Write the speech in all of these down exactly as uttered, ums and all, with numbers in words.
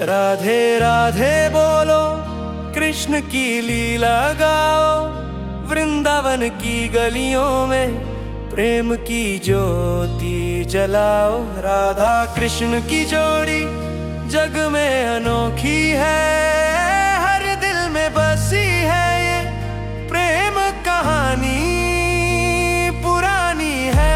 राधे राधे बोलो, कृष्ण की लीला गाओ, वृंदावन की गलियों में प्रेम की ज्योति जलाओ। राधा कृष्ण की जोड़ी जग में अनोखी है, हर दिल में बसी है ये प्रेम कहानी पुरानी है।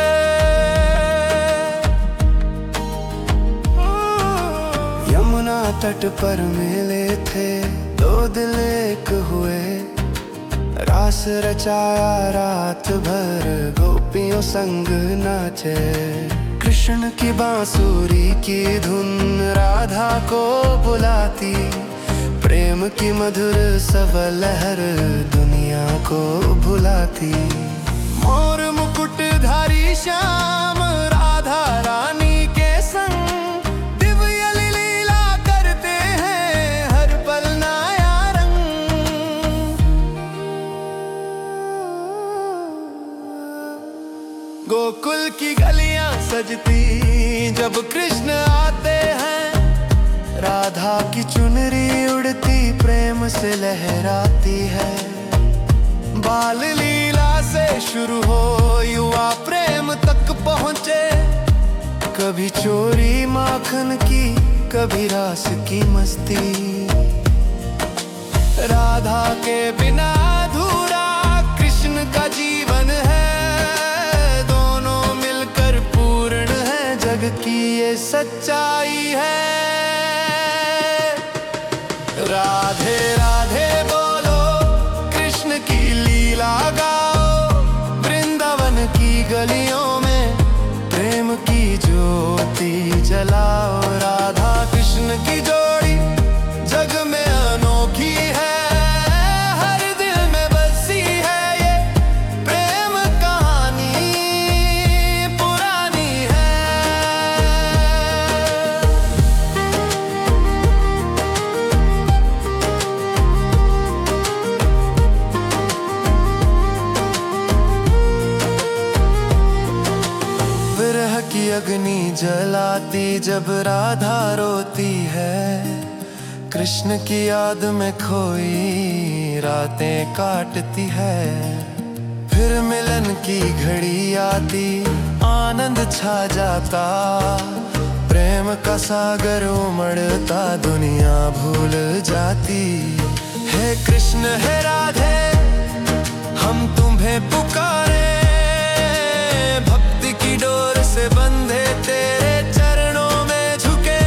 यमुना तट पर मिले थे दो दिल एक हुए, रास रचाया रात भर गोपियों संग नाचे। कृष्ण की बांसुरी की धुन राधा को बुलाती, प्रेम की मधुर सब लहर दुनिया को भुलाती। मोर मुकुटधारी श्याम राधा रानी के संग दिव्य लीला करते हैं, हर पल नया रंग। गोकुल की गलियां सजती जब कृष्ण आते हैं, राधा की चुनरी उड़ती प्रेम से लहराती है। बाल लीला से शुरू हो युवा प्रेम तक पहुँचे, कभी चोरी माखन की कभी रास की मस्ती। राधा के बिना अधूरा कृष्ण का जीवन है, दोनों मिलकर पूर्ण है, जग की ये सच्चाई है। राधे राधे बोलो, कृष्ण की लीला गाओ, वृंदावन की गलियों में प्रेम की ज्योति जलाओ। राधा कृष्ण की जोड़ी जग में अनोखी है, हर दिल में बसी है ये प्रेम कहानी पुरानी है। विरह की अग्नि जलाती जब राधा रोती है, कृष्ण की याद में खोई रातें काटती है। फिर मिलन की घड़ी आती, आनंद छा जाता, प्रेम का सागर उमड़ता, दुनिया भूल जाती। हे कृष्ण हे राधे हम तुम्हें पुकारे, भक्ति की डोर से बंधे तेरे चरणों में झुके।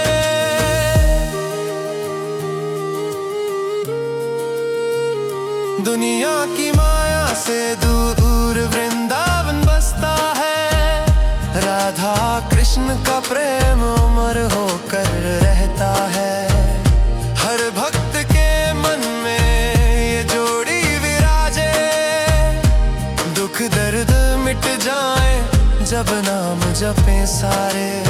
दुनिया की माया से दूर वृंदावन बसता है, राधा कृष्ण का प्रेम अमर होकर रहता है। हर भक्त के मन में ये जोड़ी विराजे, दुख दर्द मिट जाए जब नाम जपे सारे।